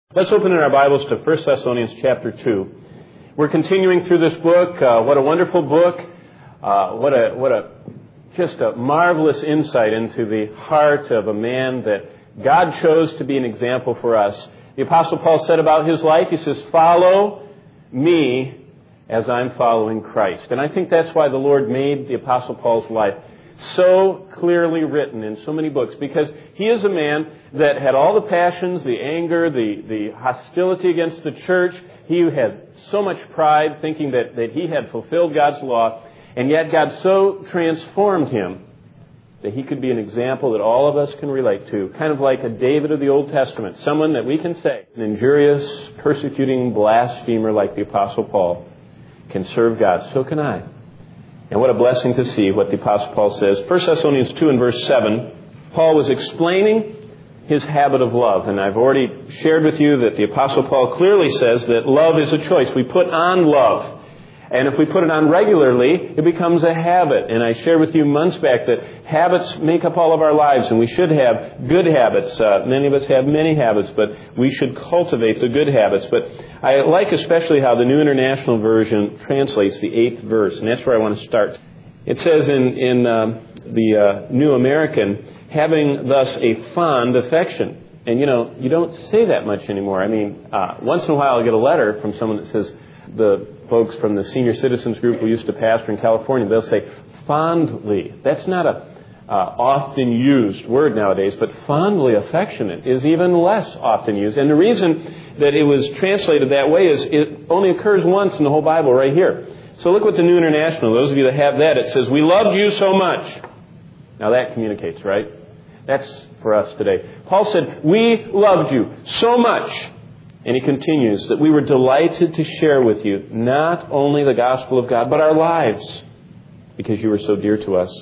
Let's open in our Bibles to 1 Thessalonians chapter 2. We're continuing through this book. What a wonderful book. Just a marvelous insight into the heart of a man that God chose to be an example for us. The Apostle Paul said about his life, he says, "Follow me as I'm following Christ." And I think that's why the Lord made the Apostle Paul's life so clearly written in so many books, because he is a man that had all the passions, the anger, the hostility against the church. He had so much pride, thinking that he had fulfilled God's law, and yet God so transformed him that he could be an example that all of us can relate to, kind of like a David of the Old Testament, someone that we can say, an injurious, persecuting blasphemer like the Apostle Paul can serve God. So can I. And what a blessing to see what the Apostle Paul says. 1 Thessalonians 2 and verse 7, Paul was explaining his habit of love. And I've already shared with you that the Apostle Paul clearly says that love is a choice. We put on love. And if we put it on regularly, it becomes a habit. And I shared with you months back that habits make up all of our lives, and we should have good habits. Many of us have many habits, but we should cultivate the good habits. But I like especially how the New International Version translates the 8th verse, and that's where I want to start. It says in the New American, having thus a fond affection. And you don't say that much anymore. I mean, once in a while I'll get a letter from someone that says, the folks from the senior citizens group we used to pastor in California, they'll say fondly. That's not a often used word nowadays, but fondly affectionate is even less often used. And the reason that it was translated that way is it only occurs once in the whole Bible right here. So look what the New International, those of you that have that, it says, "We loved you so much." Now that communicates, right? That's for us today. Paul said, "We loved you so much." And he continues that we were delighted to share with you not only the gospel of God, but our lives, because you were so dear to us.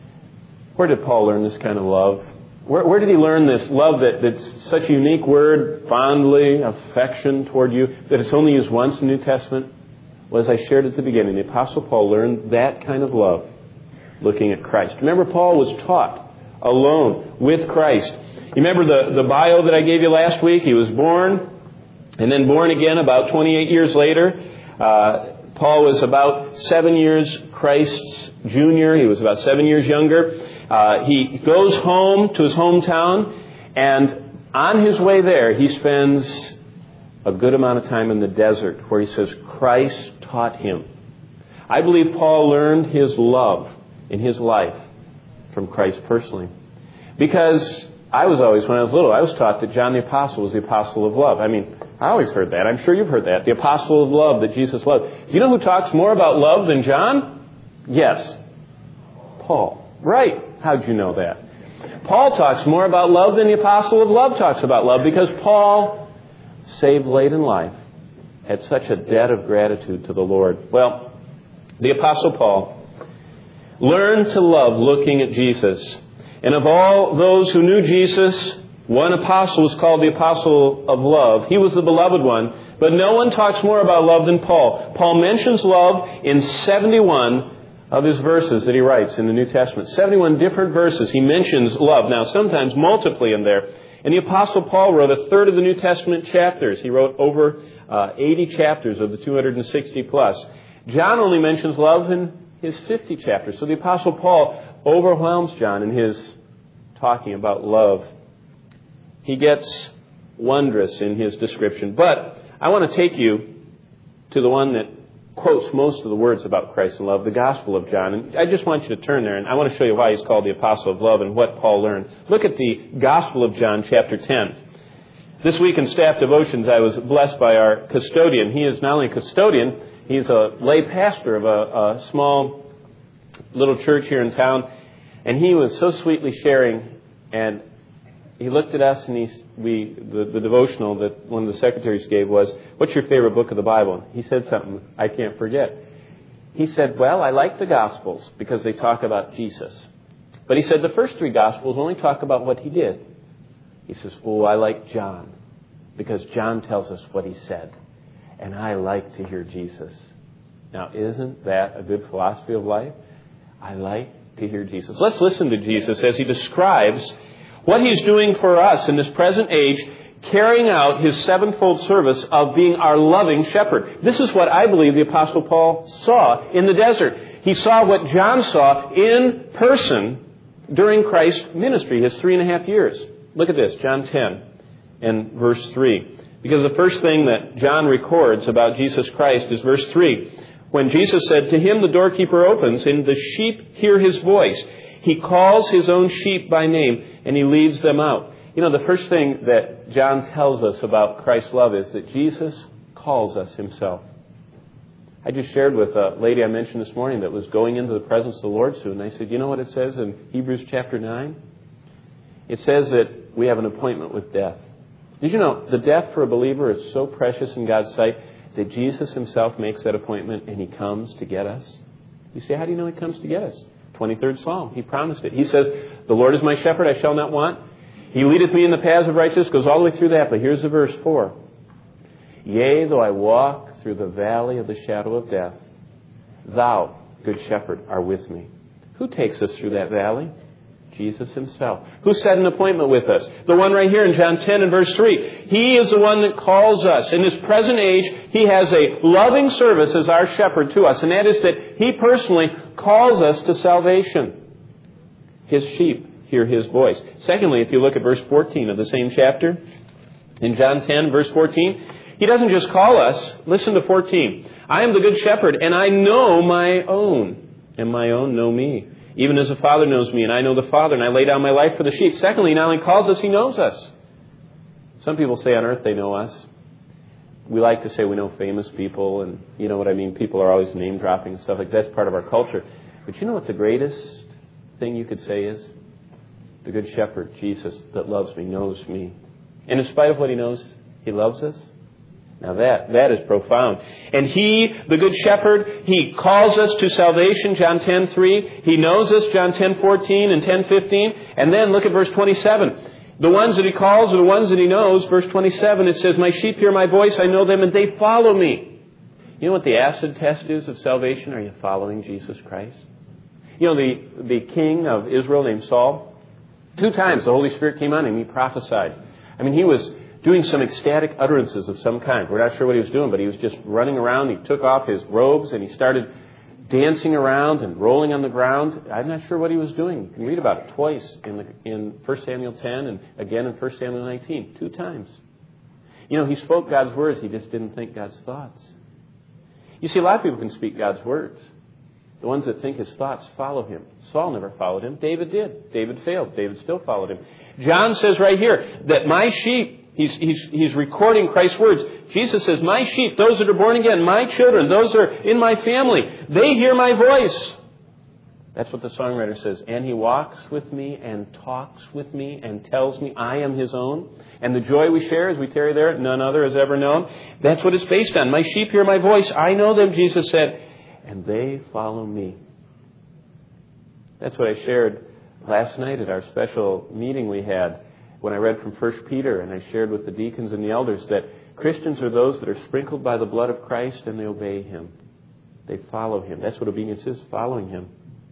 Where did Paul learn this kind of love? Where did he learn this love that's such a unique word, fondly, affection toward you, that it's only used once in the New Testament? Well, as I shared at the beginning, the Apostle Paul learned that kind of love looking at Christ. Remember, Paul was taught alone with Christ. You remember the bio that I gave you last week? He was born and then born again about 28 years later. Paul was about 7 years Christ's junior. He was about 7 years younger. He goes home to his hometown, and on his way there, he spends a good amount of time in the desert, where he says Christ taught him. I believe Paul learned his love in his life from Christ personally. Because I was always, when I was little, I was taught that John the Apostle was the apostle of love. I mean, I always heard that. I'm sure you've heard that. The apostle of love that Jesus loved. Do you know who talks more about love than John? Yes. Paul. Right. How'd you know that? Paul talks more about love than the apostle of love talks about love, because Paul, saved late in life, had such a debt of gratitude to the Lord. Well, the apostle Paul learned to love looking at Jesus. And of all those who knew Jesus, one apostle was called the apostle of love. He was the beloved one. But no one talks more about love than Paul. Paul mentions love in 71 of his verses that he writes in the New Testament. 71 different verses he mentions love. Now, sometimes multiply in there. And the apostle Paul wrote a third of the New Testament chapters. He wrote over 80 chapters of the 260 plus. John only mentions love in his 50 chapters. So the apostle Paul overwhelms John in his talking about love. He gets wondrous in his description. But I want to take you to the one that quotes most of the words about Christ and love, the Gospel of John. And I just want you to turn there, and I want to show you why he's called the Apostle of Love and what Paul learned. Look at the Gospel of John, chapter 10. This week in staff devotions, I was blessed by our custodian. He is not only a custodian, he's a lay pastor of a small little church here in town. And he was so sweetly sharing, and he looked at us, and the devotional that one of the secretaries gave was, "What's your favorite book of the Bible?" He said something I can't forget. He said, "Well, I like the Gospels because they talk about Jesus." But he said the first 3 Gospels only talk about what he did. He says, "Oh, I like John because John tells us what he said. And I like to hear Jesus." Now, isn't that a good philosophy of life? I like to hear Jesus. Let's listen to Jesus as he describes what he's doing for us in this present age, carrying out his sevenfold service of being our loving shepherd. This is what I believe the Apostle Paul saw in the desert. He saw what John saw in person during Christ's ministry, his 3.5 years. Look at this, John 10 and verse 3. Because the first thing that John records about Jesus Christ is verse 3. When Jesus said, "To him the doorkeeper opens, and the sheep hear his voice. He calls his own sheep by name, and he leads them out." You know, the first thing that John tells us about Christ's love is that Jesus calls us himself. I just shared with a lady I mentioned this morning that was going into the presence of the Lord soon. And I said, you know what it says in Hebrews chapter 9? It says that we have an appointment with death. Did you know the death for a believer is so precious in God's sight that Jesus himself makes that appointment and he comes to get us? You say, how do you know he comes to get us? 23rd Psalm. He promised it. He says, "The Lord is my shepherd, I shall not want. He leadeth me in the paths of righteousness," goes all the way through that. But here's the verse 4. "Yea, though I walk through the valley of the shadow of death, thou, good shepherd, are with me." Who takes us through that valley? Jesus himself. Who set an appointment with us? The one right here in John 10 and verse 3. He is the one that calls us. In this present age, he has a loving service as our shepherd to us. And that is that he personally calls us to salvation. His sheep hear his voice. Secondly, if you look at verse 14 of the same chapter, in John 10, verse 14, he doesn't just call us. Listen to 14. "I am the good shepherd, and I know my own, and my own know me. Even as the Father knows me, and I know the Father, and I lay down my life for the sheep." Secondly, he not only calls us, he knows us. Some people say on earth they know us. We like to say we know famous people, and you know what I mean. People are always name-dropping and stuff like that. That's part of our culture. But you know what the greatest thing you could say is? The Good Shepherd, Jesus, that loves me, knows me. And in spite of what he knows, he loves us. Now that is profound. And he, the Good Shepherd, he calls us to salvation, John 10:3. He knows us, John 10:14 and 10:15. And then look at verse 27. The ones that he calls are the ones that he knows. Verse 27, it says, "My sheep hear my voice, I know them, and they follow me." You know what the acid test is of salvation? Are you following Jesus Christ? You know, the king of Israel named Saul, 2 times the Holy Spirit came on him. He prophesied. I mean, he was doing some ecstatic utterances of some kind. We're not sure what he was doing, but he was just running around. He took off his robes and he started dancing around and rolling on the ground. I'm not sure what he was doing. You can read about it twice in 1 Samuel 10 and again in 1 Samuel 19. 2 times. You know, he spoke God's words. He just didn't think God's thoughts. You see, a lot of people can speak God's words. The ones that think his thoughts follow him. Saul never followed him. David did. David failed. David still followed him. John says right here that my sheep, he's recording Christ's words. Jesus says, "My sheep, those that are born again, my children, those that are in my family, they hear my voice." That's what the songwriter says. "And he walks with me and talks with me and tells me I am his own. And the joy we share as we tarry there, none other has ever known." That's what it's based on. "My sheep hear my voice. I know them," Jesus said, "and they follow me." That's what I shared last night at our special meeting we had when I read from 1 Peter, and I shared with the deacons and the elders that Christians are those that are sprinkled by the blood of Christ and they obey him. They follow him. That's what obedience is, following him.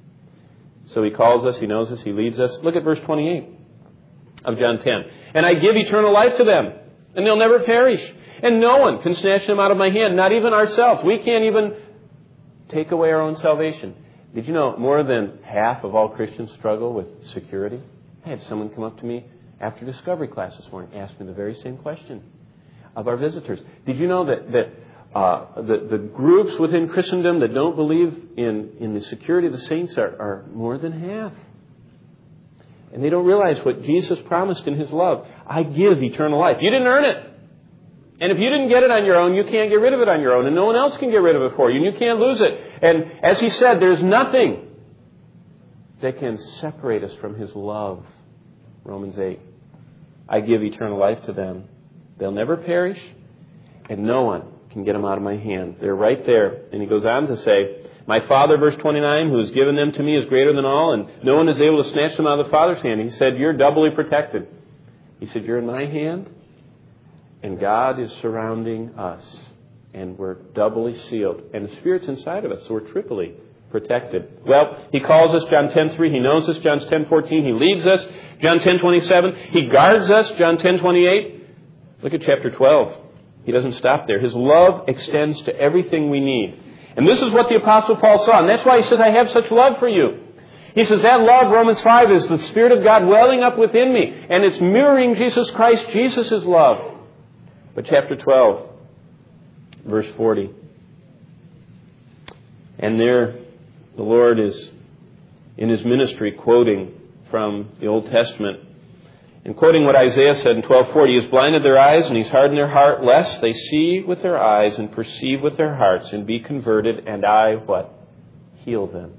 So he calls us, he knows us, he leads us. Look at verse 28 of John 10. "And I give eternal life to them, and they'll never perish. And no one can snatch them out of my hand, not even ourselves." We can't even take away our own salvation. Did you know more than half of all Christians struggle with security? I had someone come up to me after discovery class this morning, asked me the very same question of our visitors. Did you know that the groups within Christendom that don't believe in the security of the saints are more than half? And they don't realize what Jesus promised in his love. "I give eternal life." You didn't earn it. And if you didn't get it on your own, you can't get rid of it on your own. And no one else can get rid of it for you. And you can't lose it. And as he said, there's nothing that can separate us from his love. Romans 8. "I give eternal life to them. They'll never perish, and no one can get them out of my hand." They're right there. And he goes on to say, "My Father," verse 29, "who has given them to me is greater than all, and no one is able to snatch them out of the Father's hand." He said, "You're doubly protected." He said, "You're in my hand, and God is surrounding us, and we're doubly sealed. And the Spirit's inside of us, so we're triply protected." Well, he calls us, John 10:3. He knows us, John 10:14. He leads us, John 10:27. He guards us, John 10:28. Look at chapter 12. He doesn't stop there. His love extends to everything we need. And this is what the Apostle Paul saw. And that's why he says, I have such love for you. He says that love, Romans 5, is the Spirit of God welling up within me. And it's mirroring Jesus Christ, Jesus' love. But chapter 12, verse 40. And there the Lord is in His ministry quoting from the Old Testament. And quoting what Isaiah said in 12:40, He has blinded their eyes and He's hardened their heart, lest they see with their eyes and perceive with their hearts and be converted, and I, what? Heal them.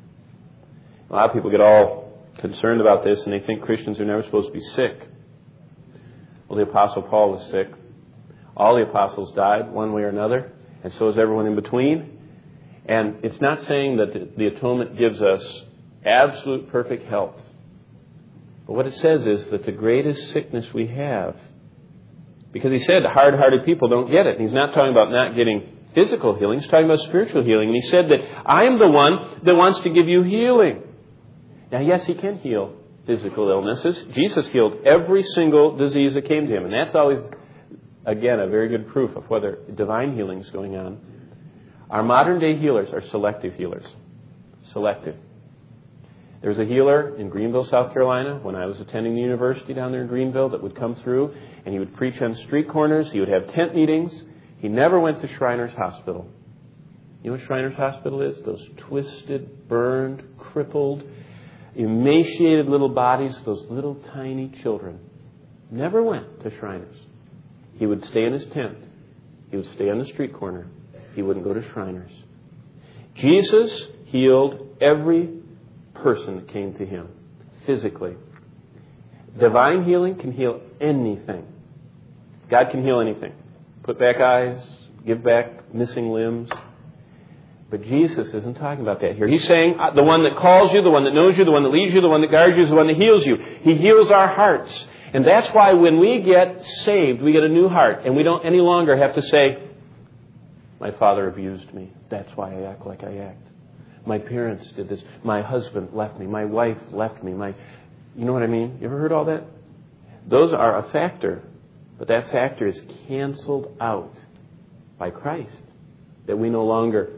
A lot of people get all concerned about this and they think Christians are never supposed to be sick. Well, the Apostle Paul was sick. All the apostles died one way or another, and so is everyone in between. And it's not saying that the atonement gives us absolute perfect health. But what it says is that the greatest sickness we have, because he said hard-hearted people don't get it. And he's not talking about not getting physical healing. He's talking about spiritual healing. And he said that I am the one that wants to give you healing. Now, yes, He can heal physical illnesses. Jesus healed every single disease that came to Him. And that's always, again, a very good proof of whether divine healing is going on. Our modern-day healers are selective healers. Selective. There's a healer in Greenville, South Carolina, when I was attending the university down there in Greenville, that would come through and he would preach on street corners. He would have tent meetings. He never went to Shriners Hospital. You know what Shriners Hospital is? Those twisted, burned, crippled, emaciated little bodies, those little tiny children. Never went to Shriners. He would stay in his tent. He would stay on the street corner. He wouldn't go to Shriners. Jesus healed every person that came to Him physically. Divine healing can heal anything. God can heal anything. Put back eyes, give back missing limbs. But Jesus isn't talking about that here. He's saying the one that calls you, the one that knows you, the one that leads you, the one that guards you is the one that heals you. He heals our hearts. And that's why when we get saved, we get a new heart. And we don't any longer have to say, my father abused me. That's why I act like I act. My parents did this. My husband left me. My wife left me. You know what I mean? You ever heard all that? Those are a factor. But that factor is canceled out by Christ. That we no longer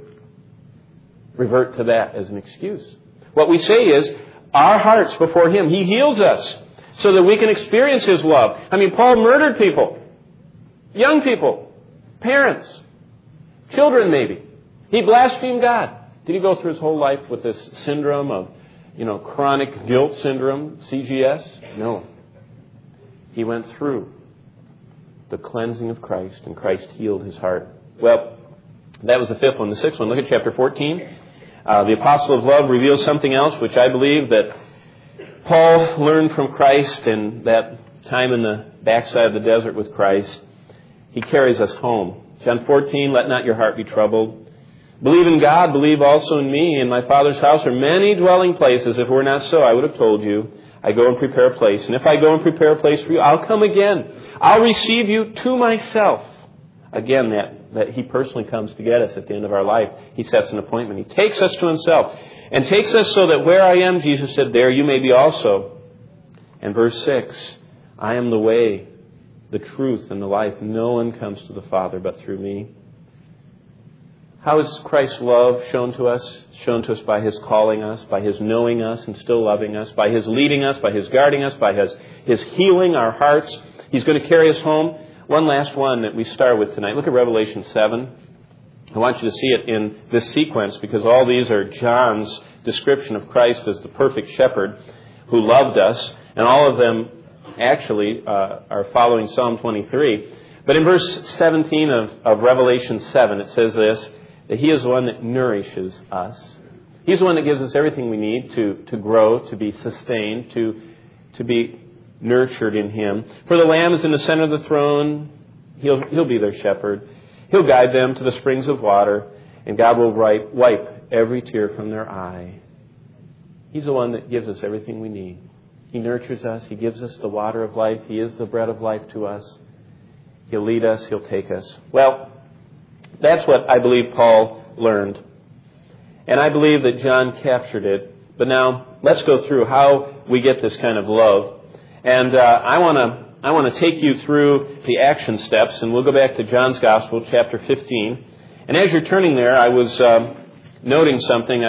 revert to that as an excuse. What we say is, our hearts before Him, He heals us so that we can experience His love. I mean, Paul murdered people. Young people. Parents. Children maybe. He blasphemed God. Did he go through his whole life with this syndrome of, chronic guilt syndrome, CGS? No. He went through the cleansing of Christ, and Christ healed his heart. Well, that was the fifth one. The sixth one, look at chapter 14. The apostle of love reveals something else, which I believe that Paul learned from Christ in that time in the backside of the desert with Christ. He carries us home. John 14, let not your heart be troubled. Believe in God, believe also in me. In my Father's house are many dwelling places. If it were not so, I would have told you. I go and prepare a place. And if I go and prepare a place for you, I'll come again. I'll receive you to myself. Again, that He personally comes to get us at the end of our life. He sets an appointment. He takes us to Himself. And takes us so that where I am, Jesus said, there you may be also. And verse 6, I am the way, the truth, and the life. No one comes to the Father but through me. How is Christ's love shown to us? Shown to us by His calling us, by His knowing us and still loving us, by His leading us, by His guarding us, by His healing our hearts. He's going to carry us home. One last one that we start with tonight. Look at Revelation 7. I want you to see it in this sequence because all these are John's description of Christ as the perfect shepherd who loved us. And all of them actually are following Psalm 23. But in verse 17 of Revelation 7, it says this, that He is the one that nourishes us. He's the one that gives us everything we need to grow, to be sustained, to be nurtured in Him. For the Lamb is in the center of the throne. He'll be their shepherd. He'll guide them to the springs of water, and God will wipe every tear from their eye. He's the one that gives us everything we need. He nurtures us. He gives us the water of life. He is the bread of life to us. He'll lead us. He'll take us. Well, that's what I believe Paul learned. And I believe that John captured it. But now, let's go through how we get this kind of love. And I want to I want to take you through the action steps, and we'll go back to John's Gospel, chapter 15. And as you're turning there, I was noting something.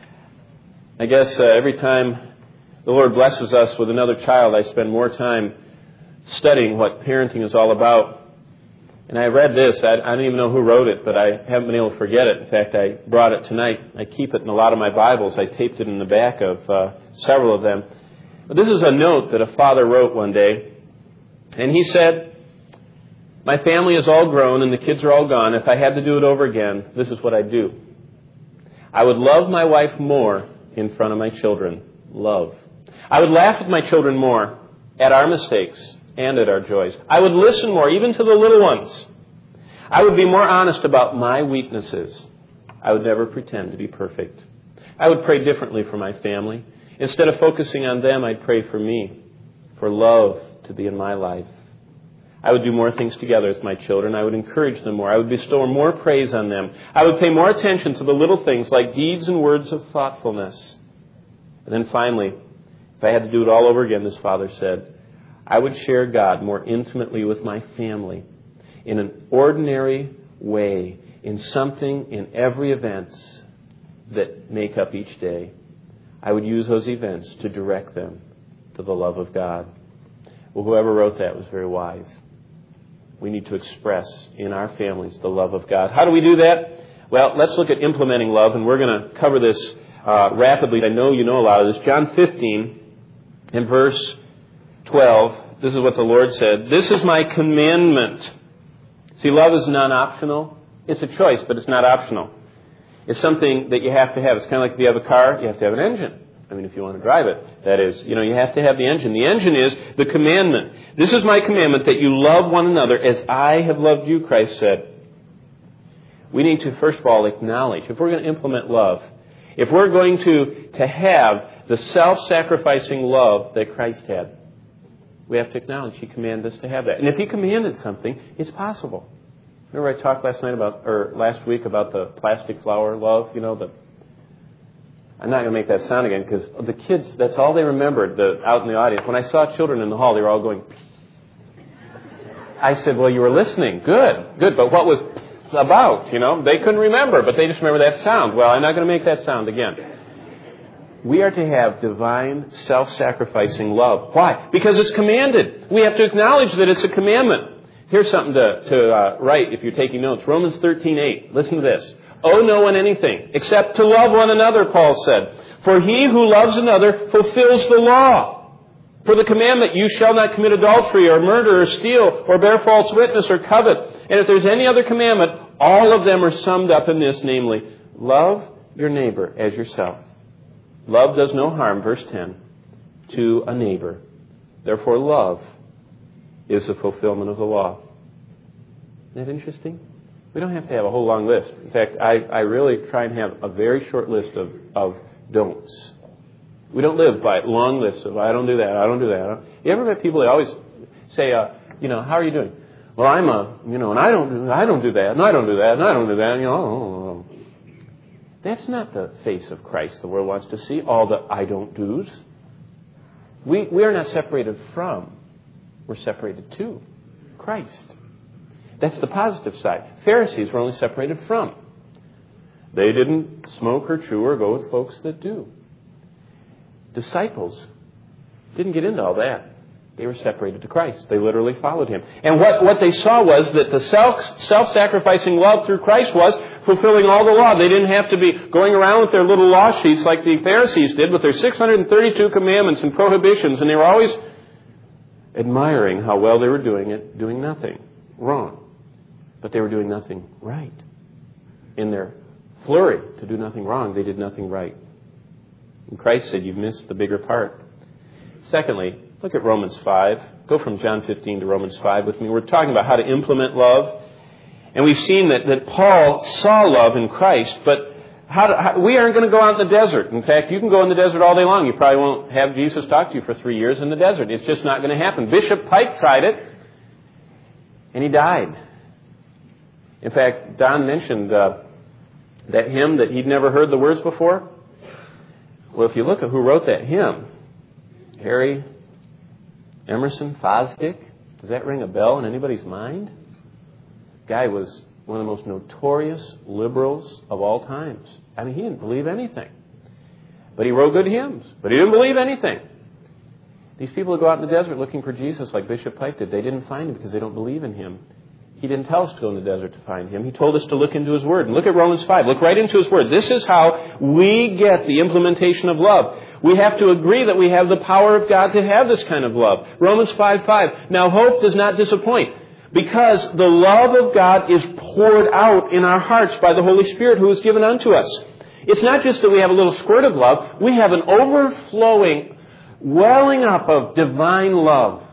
I guess every time the Lord blesses us with another child, I spend more time studying what parenting is all about. And I read this. I don't even know who wrote it, but I haven't been able to forget it. In fact, I brought it tonight. I keep it in a lot of my Bibles. I taped it in the back of several of them. But this is a note that a father wrote one day. And he said, "My family is all grown and the kids are all gone. If I had to do it over again, this is what I'd do. I would love my wife more in front of my children. Love. I would laugh with my children more at our mistakes and at our joys. I would listen more, even to the little ones. I would be more honest about my weaknesses. I would never pretend to be perfect. I would pray differently for my family. Instead of focusing on them, I'd pray for me, for love to be in my life. I would do more things together with my children. I would encourage them more. I would bestow more praise on them. I would pay more attention to the little things like deeds and words of thoughtfulness." And then finally, if I had to do it all over again, this father said, "I would share God more intimately with my family in an ordinary way, in something in every event that make up each day. I would use those events to direct them to the love of God." Well, whoever wrote that was very wise. We need to express in our families the love of God. How do we do that? Well, let's look at implementing love, and we're going to cover this rapidly. I know you know a lot of this. John 15 and verse 12, this is what the Lord said. "This is my commandment." See, love is non-optional. It's a choice, but it's not optional. It's something that you have to have. It's kind of like if you have a car, you have to have an engine. I mean, if you want to drive it, that is, you have to have the engine. The engine is the commandment. "This is my commandment, that you love one another as I have loved you," Christ said. We need to, first of all, acknowledge, if we're going to implement love, if we're going to have the self-sacrificing love that Christ had, we have to acknowledge He commanded us to have that. And if He commanded something, it's possible. Remember I talked last week about the plastic flower love, I'm not going to make that sound again because the kids, that's all they remembered out in the audience. When I saw children in the hall, they were all going. I said, "Well, you were listening. Good. But what was about, They couldn't remember, but they just remember that sound. Well, I'm not going to make that sound again. We are to have divine, self-sacrificing love. Why? Because it's commanded. We have to acknowledge that it's a commandment. Here's something to write if you're taking notes. Romans 13:8. Listen to this. "Owe no one anything except to love one another," Paul said. "For he who loves another fulfills the law. For the commandment, you shall not commit adultery or murder or steal or bear false witness or covet. And if there's any other commandment, all of them are summed up in this, namely, love your neighbor as yourself. Love does no harm," verse 10, "to a neighbor. Therefore, love is the fulfillment of the law." Isn't that interesting? We don't have to have a whole long list. In fact, I really try and have a very short list of don'ts. We don't live by long lists of, I don't do that, I don't do that. You ever met people that always say, how are you doing? Well, I'm and I don't do that, and I don't do that, and I don't do that, That's not the face of Christ the world wants to see, all the I don't do's. We are not separated from, we're separated to Christ. That's the positive side. Pharisees were only separated from. They didn't smoke or chew or go with folks that do. Disciples didn't get into all that. They were separated to Christ. They literally followed Him. And what they saw was that the self-sacrificing love through Christ was fulfilling all the law. They didn't have to be going around with their little law sheets like the Pharisees did with their 632 commandments and prohibitions. And they were always admiring how well they were doing it, doing nothing wrong. But they were doing nothing right. In their flurry to do nothing wrong, they did nothing right. And Christ said, "You've missed the bigger part." Secondly, look at Romans 5. Go from John 15 to Romans 5 with me. We're talking about how to implement love. And we've seen that Paul saw love in Christ, but we aren't going to go out in the desert. In fact, you can go in the desert all day long. You probably won't have Jesus talk to you for 3 years in the desert. It's just not going to happen. Bishop Pike tried it, and he died. In fact, Don mentioned that hymn that he'd never heard the words before. Well, if you look at who wrote that hymn, Harry Emerson Fosdick, Does that ring a bell in anybody's mind? Guy was one of the most notorious liberals of all times. I mean, he didn't believe anything. But he wrote good hymns. But he didn't believe anything. These people who go out in the desert looking for Jesus like Bishop Pike did, they didn't find Him because they don't believe in Him. He didn't tell us to go in the desert to find Him. He told us to look into His Word. And look at Romans 5. Look right into His Word. This is how we get the implementation of love. We have to agree that we have the power of God to have this kind of love. Romans 5:5. Now hope does not disappoint, because the love of God is poured out in our hearts by the Holy Spirit who is given unto us. It's not just that we have a little squirt of love. We have an overflowing, welling up of divine love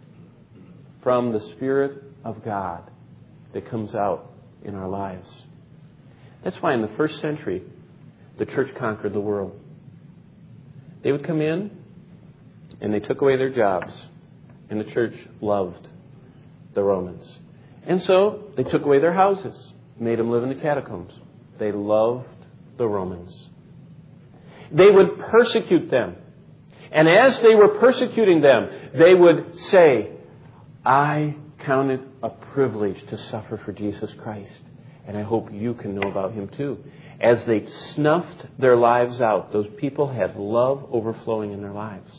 from the Spirit of God that comes out in our lives. That's why in the first century, the church conquered the world. They would come in and they took away their jobs, and the church loved the Romans. And so they took away their houses, made them live in the catacombs. They loved the Romans. They would persecute them. And as they were persecuting them, they would say, I count it a privilege to suffer for Jesus Christ. And I hope you can know about Him too. As they snuffed their lives out, those people had love overflowing in their lives.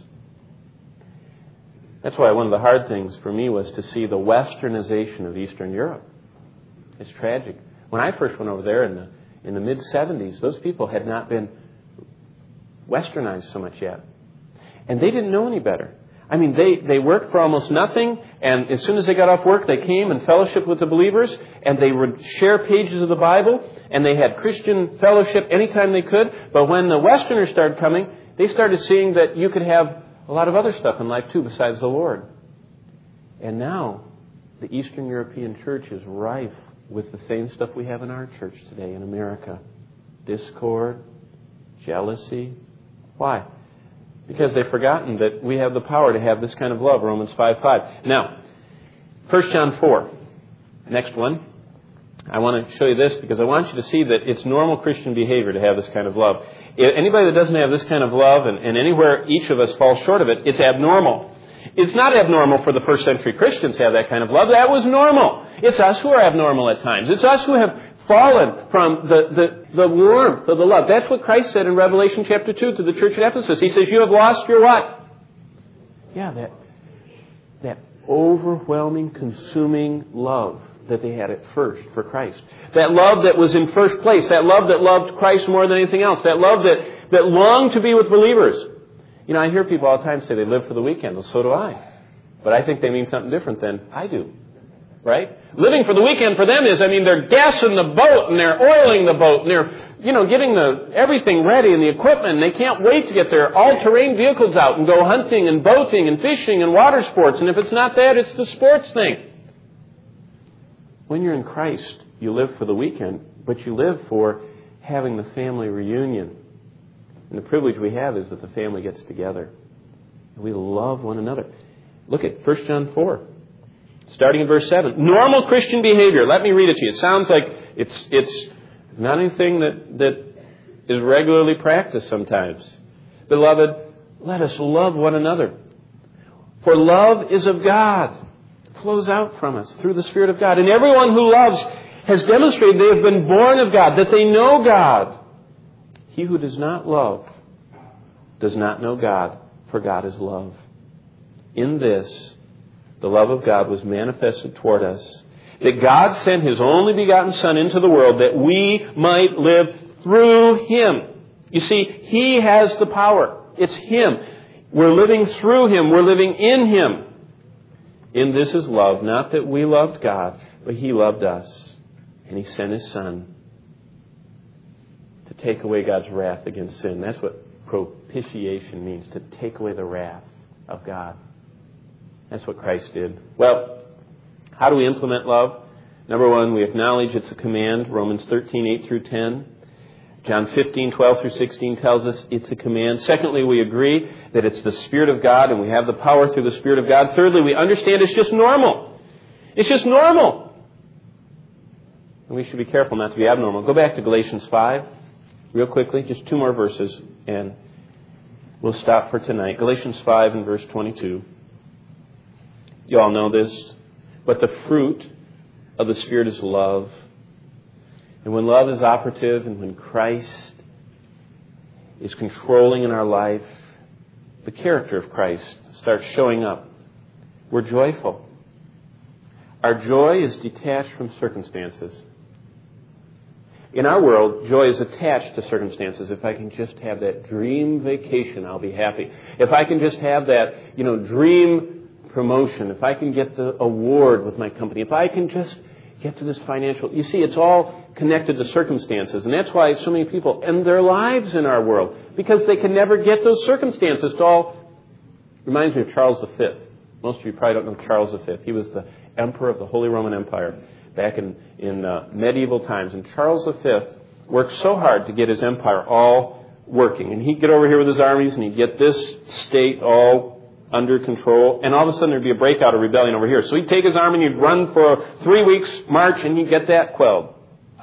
That's why one of the hard things for me was to see the westernization of Eastern Europe. It's tragic. When I first went over there in the mid-70s, those people had not been westernized so much yet. And they didn't know any better. I mean, they worked for almost nothing, and as soon as they got off work, they came and fellowshiped with the believers, and they would share pages of the Bible, and they had Christian fellowship anytime they could. But when the Westerners started coming, they started seeing that you could have a lot of other stuff in life too besides the Lord. And now, the Eastern European church is rife with the same stuff we have in our church today in America. Discord, jealousy. Why? Because they've forgotten that we have the power to have this kind of love, Romans 5:5. Now, 1 John 4, next one. I want to show you this because I want you to see that it's normal Christian behavior to have this kind of love. Anybody that doesn't have this kind of love, and anywhere each of us falls short of it, it's abnormal. It's not abnormal for the first century Christians to have that kind of love. That was normal. It's us who are abnormal at times. It's us who have fallen from the warmth of the love. That's what Christ said in Revelation chapter 2 to the church at Ephesus. He says, you have lost your what? Yeah, that overwhelming, consuming love that they had at first for Christ. That love that was in first place. That love that loved Christ more than anything else. That love that longed to be with believers. You know, I hear people all the time say they live for the weekend. Well, so do I. But I think they mean something different than I do. Right? Living for the weekend for them is, they're gassing the boat and they're oiling the boat and they're, getting everything ready and the equipment, and they can't wait to get their all-terrain vehicles out and go hunting and boating and fishing and water sports. And if it's not that, it's the sports thing. When you're in Christ, you live for the weekend, but you live for having the family reunion. And the privilege we have is that the family gets together. And we love one another. Look at 1 John 4. Starting in verse 7. Normal Christian behavior. Let me read it to you. It sounds like it's not anything that is regularly practiced sometimes. Beloved, let us love one another. For love is of God. It flows out from us through the Spirit of God. And everyone who loves has demonstrated they have been born of God, that they know God. He who does not love does not know God, for God is love. In this, the love of God was manifested toward us, that God sent His only begotten Son into the world that we might live through Him. You see, He has the power. It's Him. We're living through Him. We're living in Him. In this is love, not that we loved God, but He loved us. And He sent His Son to take away God's wrath against sin. That's what propitiation means, to take away the wrath of God. That's what Christ did. Well, how do we implement love? Number one, we acknowledge it's a command. Romans 13, 8 through 10. John 15, 12 through 16 tells us it's a command. Secondly, we agree that it's the Spirit of God and we have the power through the Spirit of God. Thirdly, we understand it's just normal. It's just normal. And we should be careful not to be abnormal. Go back to Galatians 5 real quickly. Just 2 more verses and we'll stop for tonight. Galatians 5 and verse 22. You all know this. But the fruit of the Spirit is love. And when love is operative and when Christ is controlling in our life, the character of Christ starts showing up. We're joyful. Our joy is detached from circumstances. In our world, joy is attached to circumstances. If I can just have that dream vacation, I'll be happy. If I can just have that, dream promotion, if I can get the award with my company, if I can just get to this financial... You see, it's all connected to circumstances. And that's why so many people end their lives in our world, because they can never get those circumstances. It all reminds me of Charles V. Most of you probably don't know Charles V. He was the emperor of the Holy Roman Empire back in medieval times. And Charles V worked so hard to get his empire all working. And he'd get over here with his armies and he'd get this state all under control. And all of a sudden there'd be a breakout of rebellion over here. So he'd take his army and he'd run for a 3 weeks march and he'd get that quelled.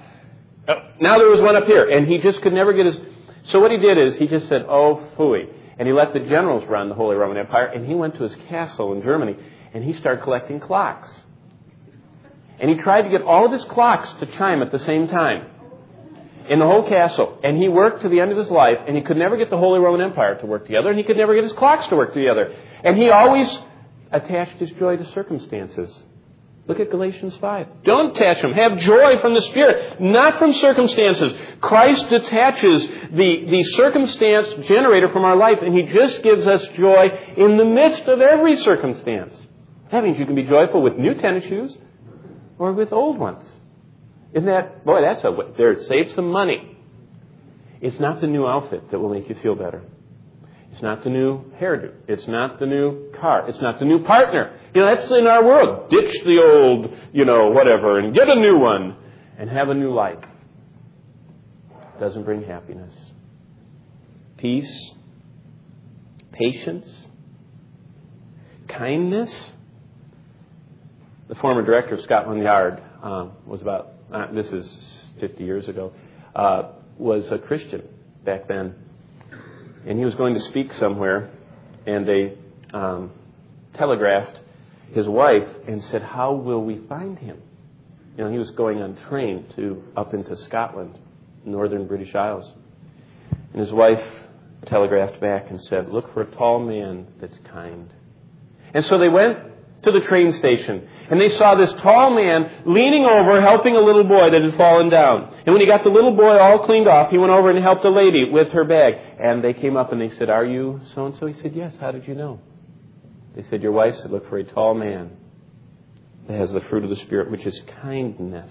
Now there was one up here and he just could never get his... So what he did is he just said, oh, phooey. And he let the generals run the Holy Roman Empire. And he went to his castle in Germany and he started collecting clocks. And he tried to get all of his clocks to chime at the same time in the whole castle. And he worked to the end of his life, and he could never get the Holy Roman Empire to work together, and he could never get his clocks to work together. And he always attached his joy to circumstances. Look at Galatians 5. Don't attach them. Have joy from the Spirit, not from circumstances. Christ detaches the circumstance generator from our life, and He just gives us joy in the midst of every circumstance. That means you can be joyful with new tennis shoes, or with old ones. Isn't that, boy, that's a way. There, save some money. It's not the new outfit that will make you feel better. It's not the new hairdo. It's not the new car. It's not the new partner. That's in our world. Ditch the old, whatever, and get a new one and have a new life. It doesn't bring happiness. Peace, patience, kindness. The former director of Scotland Yard was about, this is 50 years ago, was a Christian back then. And he was going to speak somewhere, and they telegraphed his wife and said, how will we find him? He was going on train up into Scotland, northern British Isles. And his wife telegraphed back and said, look for a tall man that's kind. And so they went to the train station, and they saw this tall man leaning over, helping a little boy that had fallen down. And when he got the little boy all cleaned off, he went over and helped a lady with her bag. And they came up and they said, are you so-and-so? He said, yes. How did you know? They said, your wife said, look for a tall man that has the fruit of the Spirit, which is kindness.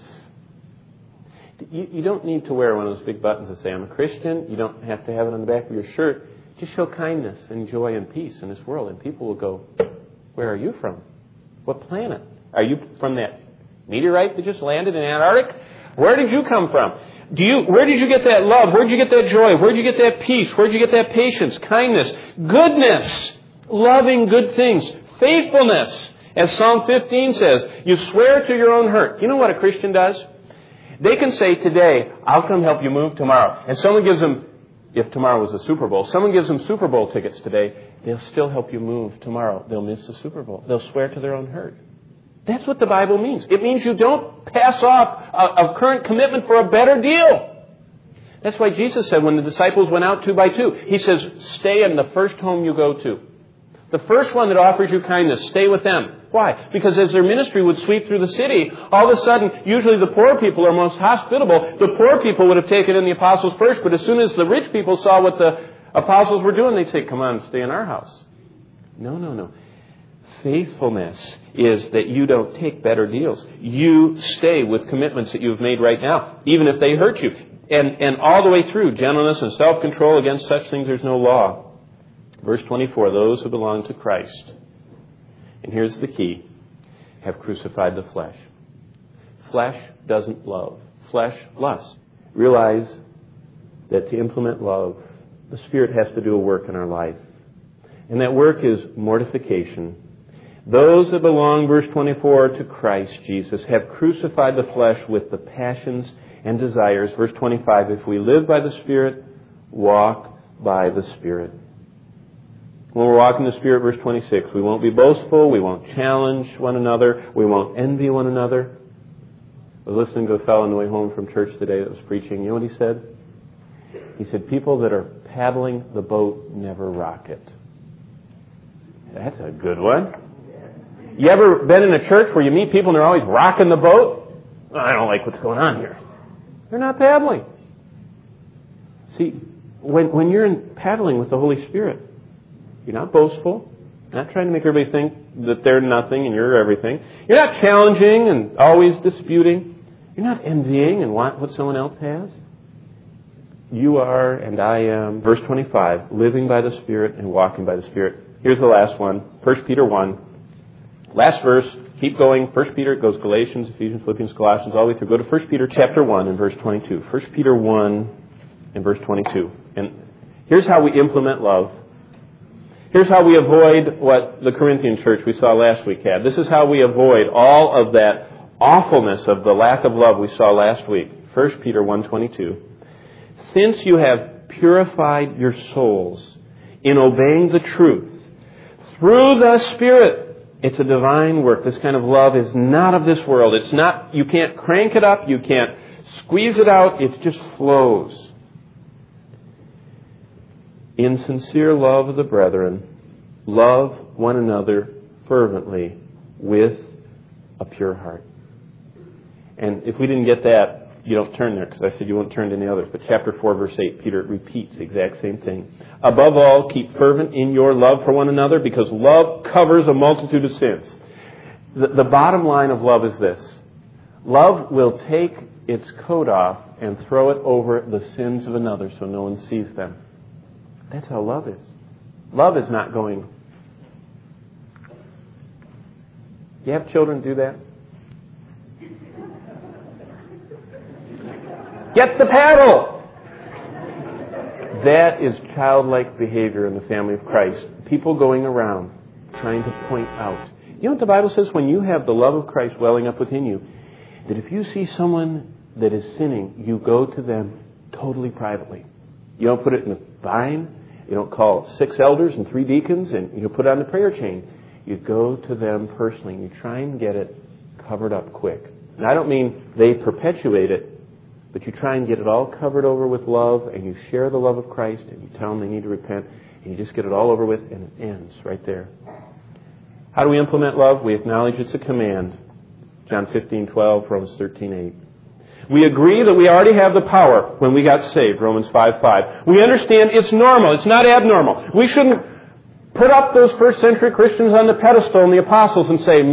You don't need to wear one of those big buttons that say, I'm a Christian. You don't have to have it on the back of your shirt. Just show kindness and joy and peace in this world. And people will go, where are you from? What planet? Are you from that meteorite that just landed in Antarctica? Where did you come from? Where did you get that love? Where did you get that joy? Where did you get that peace? Where did you get that patience, kindness, goodness, loving good things, faithfulness? As Psalm 15 says, you swear to your own hurt. You know what a Christian does? They can say today, I'll come help you move tomorrow. And someone gives them, if tomorrow was the Super Bowl, someone gives them Super Bowl tickets today, they'll still help you move tomorrow. They'll miss the Super Bowl. They'll swear to their own hurt. That's what the Bible means. It means you don't pass off a current commitment for a better deal. That's why Jesus said when the disciples went out 2 by 2, He says, stay in the first home you go to. The first one that offers you kindness, stay with them. Why? Because as their ministry would sweep through the city, all of a sudden, usually the poor people are most hospitable. The poor people would have taken in the apostles first, but as soon as the rich people saw what the apostles were doing, they'd say, come on, stay in our house. No. Faithfulness is that you don't take better deals. You stay with commitments that you've made right now, even if they hurt you. And all the way through, gentleness and self-control, against such things there's no law. Verse 24, those who belong to Christ. And here's the key. Have crucified the flesh. Flesh doesn't love. Flesh lusts. Realize that to implement love, the Spirit has to do a work in our life. And that work is mortification. Those that belong, verse 24, to Christ Jesus have crucified the flesh with the passions and desires. Verse 25, if we live by the Spirit, walk by the Spirit. When we're walking in the Spirit, verse 26, we won't be boastful, we won't challenge one another, we won't envy one another. I was listening to a fellow on the way home from church today that was preaching. You know what he said? He said, people that are paddling the boat never rock it. That's a good one. You ever been in a church where you meet people and they're always rocking the boat? I don't like what's going on here. They're not paddling. See, when you're paddling with the Holy Spirit, you're not boastful, not trying to make everybody think that they're nothing and you're everything. You're not challenging and always disputing. You're not envying and want what someone else has. You are, and I am, verse 25, living by the Spirit and walking by the Spirit. Here's the last one, 1 Peter 1. Last verse, keep going. 1 Peter, it goes Galatians, Ephesians, Philippians, Colossians, all the way through. Go to 1 Peter chapter 1 and verse 22. 1 Peter 1 and verse 22. And here's how we implement love. Here's how we avoid what the Corinthian church we saw last week had. This is how we avoid all of that awfulness of the lack of love we saw last week. 1 Peter 1:22. Since you have purified your souls in obeying the truth through the Spirit. It's a divine work. This kind of love is not of this world. It's not, you can't crank it up. You can't squeeze it out. It just flows. In sincere love of the brethren, love one another fervently with a pure heart. And if we didn't get that, you don't turn there, because I said you won't turn to any others. But chapter 4, verse 8, Peter repeats the exact same thing. Above all, keep fervent in your love for one another, because love covers a multitude of sins. The bottom line of love is this. Love will take its coat off and throw it over the sins of another so no one sees them. That's how love is. Love is not going... You have children do that? Get the paddle! That is childlike behavior in the family of Christ. People going around trying to point out. You know what the Bible says? When you have the love of Christ welling up within you, that if you see someone that is sinning, you go to them totally privately. You don't put it in a vine. You don't call 6 elders and 3 deacons and you put it on the prayer chain. You go to them personally and you try and get it covered up quick. And I don't mean they perpetuate it, but you try and get it all covered over with love, and you share the love of Christ, and you tell them they need to repent, and you just get it all over with, and it ends right there. How do we implement love? We acknowledge it's a command. John 15:12, Romans 13:8. We agree that we already have the power when we got saved, Romans 5:5. We understand it's normal, it's not abnormal. We shouldn't put up those first century Christians on the pedestal and the apostles and say,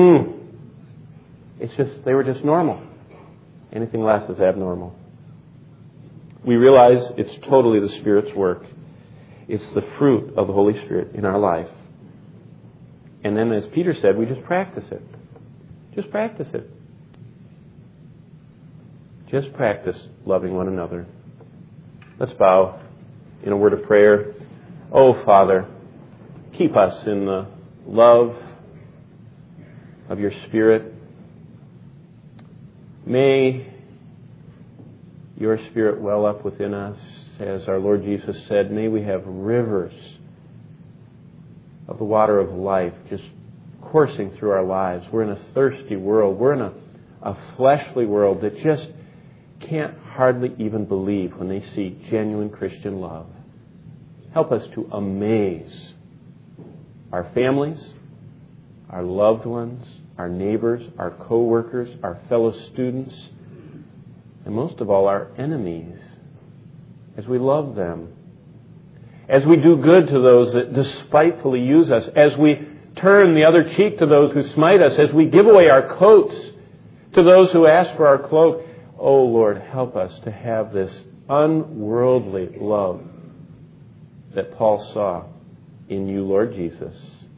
it's just, they were just normal. Anything less is abnormal. We realize it's totally the Spirit's work. It's the fruit of the Holy Spirit in our life. And then, as Peter said, we just practice it. Just practice it. Just practice loving one another. Let's bow in a word of prayer. Oh, Father, keep us in the love of your Spirit. May your Spirit well up within us. As our Lord Jesus said, may we have rivers of the water of life just coursing through our lives. We're in a thirsty world. We're in a fleshly world that just can't hardly even believe when they see genuine Christian love. Help us to amaze our families, our loved ones, our neighbors, our co-workers, our fellow students, and most of all, our enemies, as we love them, as we do good to those that despitefully use us, as we turn the other cheek to those who smite us, as we give away our coats to those who ask for our cloak. Oh, Lord, help us to have this unworldly love that Paul saw in you, Lord Jesus.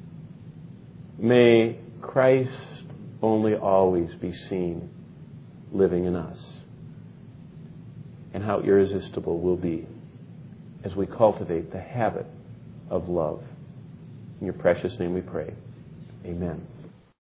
May Christ only always be seen living in us. And how irresistible we'll be as we cultivate the habit of love. In your precious name we pray. Amen.